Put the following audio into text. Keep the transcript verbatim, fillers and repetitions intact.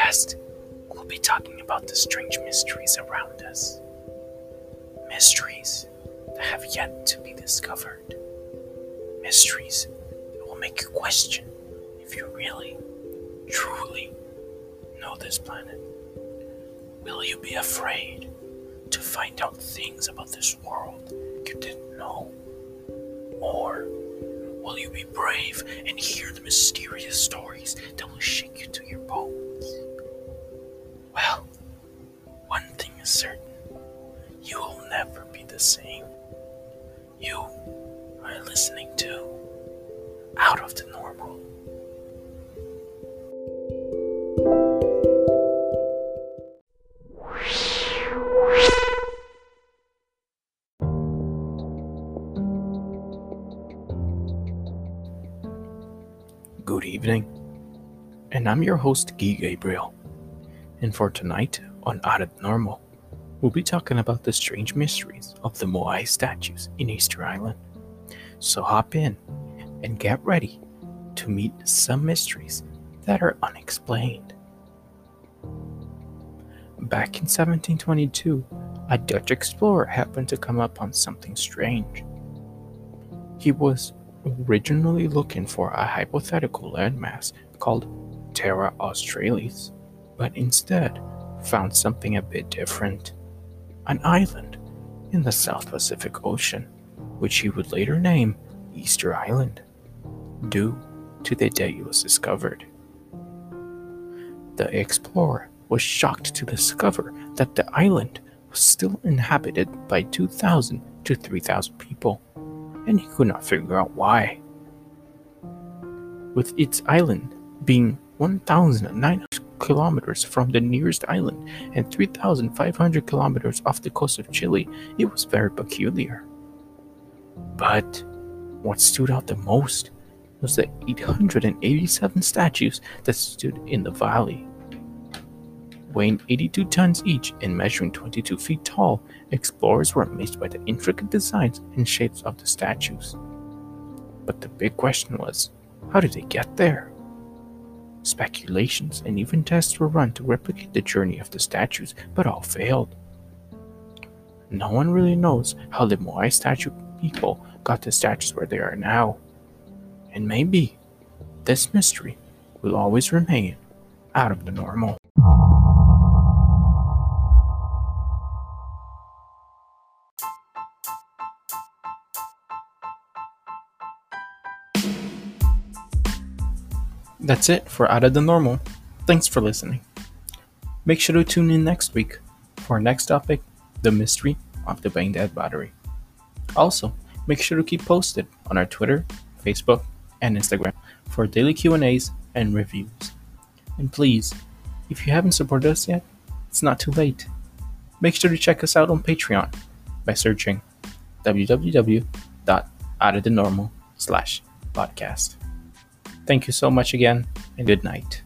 podcast, we'll be talking about the strange mysteries around us. Mysteries that have yet to be discovered. Mysteries that will make you question if you really, truly know this planet. Will you be afraid to find out things about this world you didn't know? Or will you be brave and hear the mysterious stories that will shake you to your bones? Well, one thing is certain. You will never be the same. You are listening to Out of the Normal. Good evening, and I'm your host, Guy Gabriel. And for tonight on Out of the Normal, we'll be talking about the strange mysteries of the Moai statues in Easter Island. So hop in and get ready to meet some mysteries that are unexplained. Back in seventeen twenty-two, a Dutch explorer happened to come upon something strange. He was originally looking for a hypothetical landmass called Terra Australis, but instead found something a bit different. An island in the South Pacific Ocean, which he would later name Easter Island, due to the day it was discovered. The explorer was shocked to discover that the island was still inhabited by two thousand to three thousand people, and he could not figure out why. With its island being one thousand nine hundred kilometers from the nearest island and three thousand five hundred kilometers off the coast of Chile, it was very peculiar. But what stood out the most was the eight hundred eighty-seven statues that stood in the valley. Weighing eighty-two tons each and measuring twenty-two feet tall, explorers were amazed by the intricate designs and shapes of the statues. But the big question was, how did they get there? Speculations and even tests were run to replicate the journey of the statues, but all failed. No one really knows how the Moai statue people got the statues where they are now. And maybe this mystery will always remain out of the normal. That's it for Out of the Normal. Thanks for listening. Make sure to tune in next week for our next topic, the mystery of the Baghdad Battery. Also, make sure to keep posted on our Twitter, Facebook, and Instagram for daily Q and A's and reviews. And please, if you haven't supported us yet, it's not too late. Make sure to check us out on Patreon by searching www.outofthenormal slash podcast. Thank you so much again, and good night.